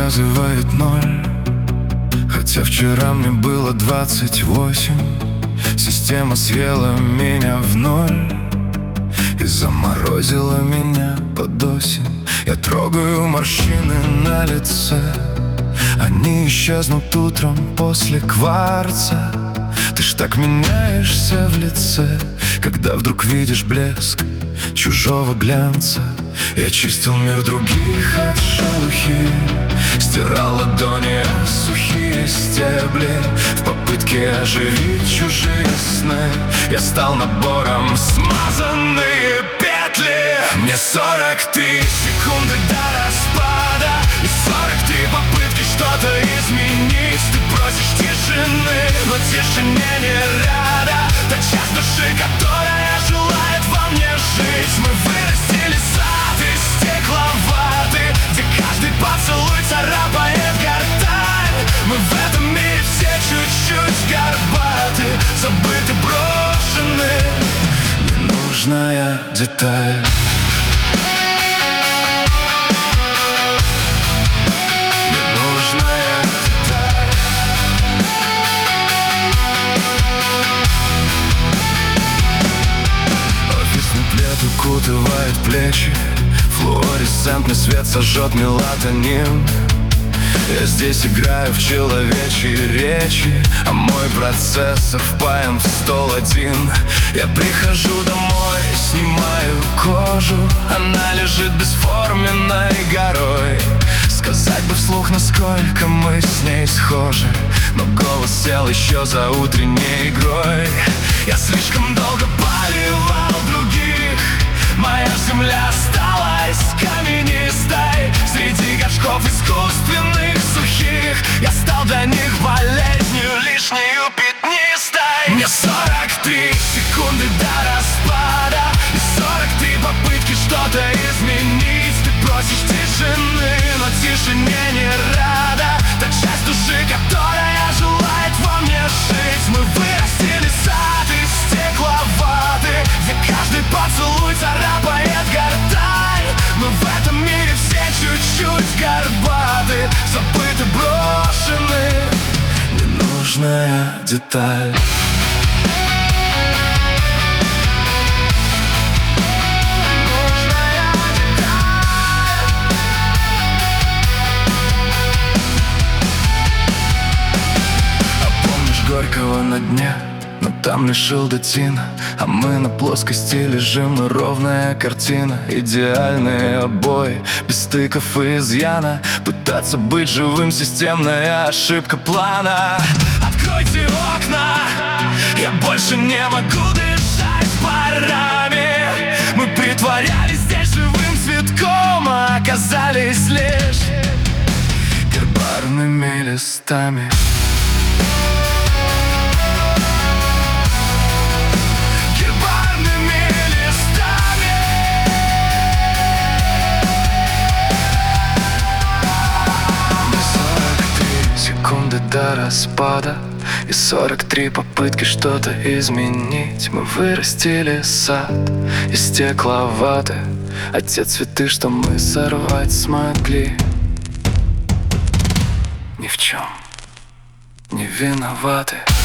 показывает 0, хотя вчера мне было 28. Система съела меня в 0 и заморозила меня под осень. Я трогаю морщины на лице, они исчезнут утром после кварца. Ты ж так меняешься в лице, когда вдруг видишь блеск чужого глянца. Я чистил мир других от шелухи, стирал ладони сухие стебли в попытке оживить чужие сны. Я стал набором смазанные петли. Мне 43 секунды до распада и 43 попытки что-то изменить. Ты просишь тишины, но тишине не рада. Та часть души, которая желает во мне жить. Мы вырастили сад из стекловаты, где каждый поцелуй царапает гортань. Мы в этом мире все чуть-чуть горбаты, забыты, брошены, ненужная деталь. Укутывает плечи, флуоресцентный свет сожжет мелатонин. Я здесь играю в человечьи речи, а мой процессор впаян в стол один. Я прихожу домой, снимаю кожу, она лежит бесформенной горой. Сказать бы вслух, насколько мы с ней схожи, но голос сел еще за утренней игрой. Я слишком долго поливал других, моя земля осталась каменистой. Среди горшков искусственных сухих я стал для них болезнью лишнею пятнистой. Мне 43 секунды до распада и 43 попытки что-то изменить. Ты просишь тишины, но тишине не рада. Та часть души, которая желает во мне жить. Мы вырастили сад из стекловаты, где каждый поцелуй царапает гортань. Мы в этом мире все чуть-чуть горбаты, забыты, брошены, ненужная деталь. Горького на дне, но там лишил датина, а мы на плоскости лежим, и ровная картина. Идеальные обои, без стыков и изъяна. Пытаться быть живым — системная ошибка плана. Откройте окна, я больше не могу дышать парами. Мы притворялись здесь живым цветком, а оказались лишь гербарными листами. До распада и 43 попытки что-то изменить. Мы вырастили сад из стекловаты, а те цветы, что мы сорвать смогли, ни в чем не виноваты.